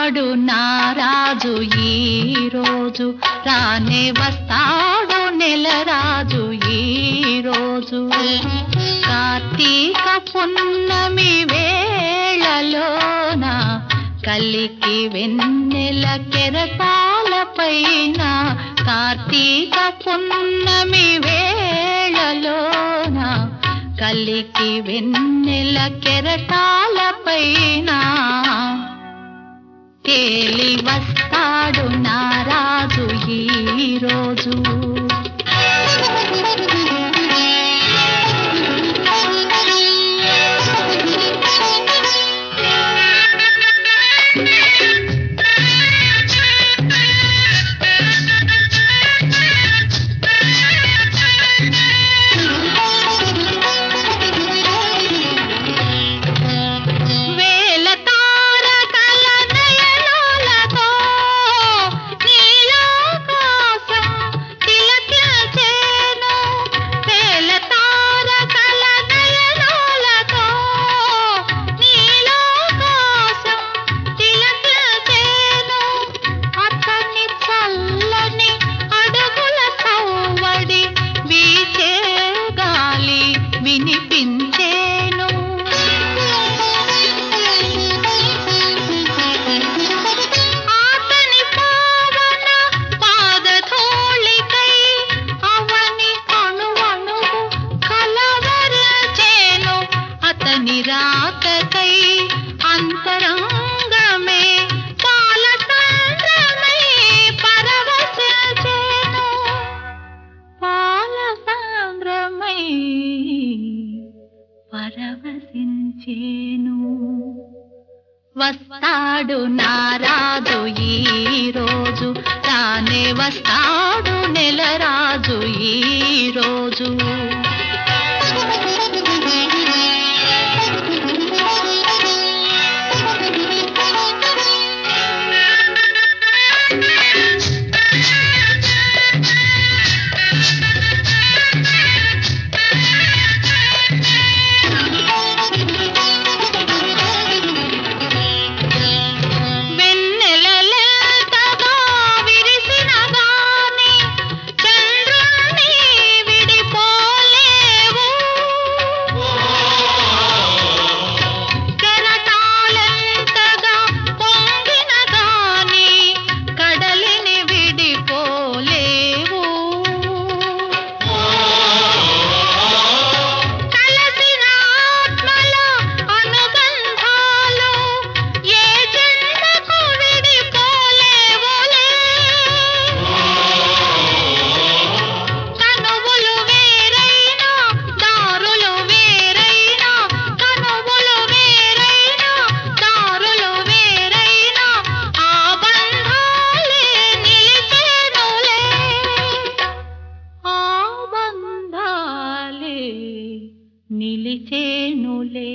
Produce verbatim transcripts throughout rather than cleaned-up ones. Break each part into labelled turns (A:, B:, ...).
A: వస్తాడు నారాజు ఈ రోజు, రానే వస్తాడు నెలరాజు ఈ రోజు. కార్తీక పున్నమి వేళలోన కలికి వెన్నెల కెరటాలపైన, కార్తీక పున్నమి వేళలోన కలికి వెన్నెల కెరటాలపైన తేలి వస్తాడు నారాజు ఈ రోజు. నిరాకకై అంతరంగమే పాలసంద్రమై పరవశించెను, పాలసంద్రమై పరవశించెను. వస్తాడు నారాజు ఈ రోజు, రానే వస్తాడు నెలరాజు ఈ రోజు. నిలిచేనులే.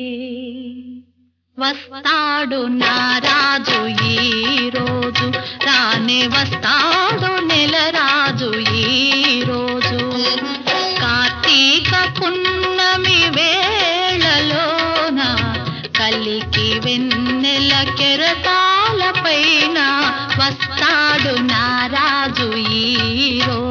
A: వస్తాడు నారాజు ఈ రోజు, రానే వస్తాడు నెలరాజు ఈ రోజు. కార్తీక పున్నమి వేళలోన కలికి వెన్నెల కెరటాలపైన వస్తాడు నారాజు ఈ రోజు.